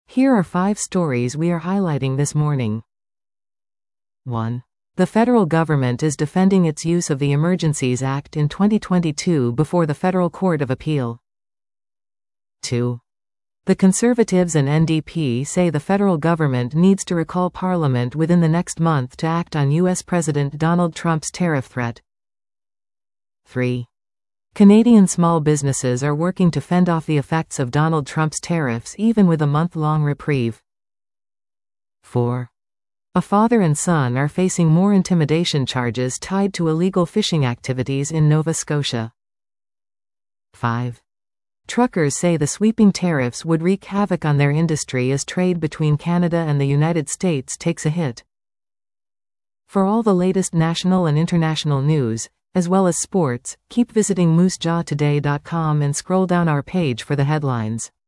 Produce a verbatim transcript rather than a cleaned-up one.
Here are five stories we are highlighting this morning. one. The federal government is defending its use of the Emergencies Act in twenty twenty-two before the Federal Court of Appeal. two. The Conservatives and N D P say the federal government needs to recall Parliament within the next month to act on U S President Donald Trump's tariff threat. three. Canadian small businesses are working to fend off the effects of Donald Trump's tariffs even with a month-long reprieve. four. A father and son are facing more intimidation charges tied to illegal fishing activities in Nova Scotia. five. Truckers say the sweeping tariffs would wreak havoc on their industry as trade between Canada and the United States takes a hit. For all the latest national and international news, as well as sports, keep visiting moose jaw today dot com and scroll down our page for the headlines.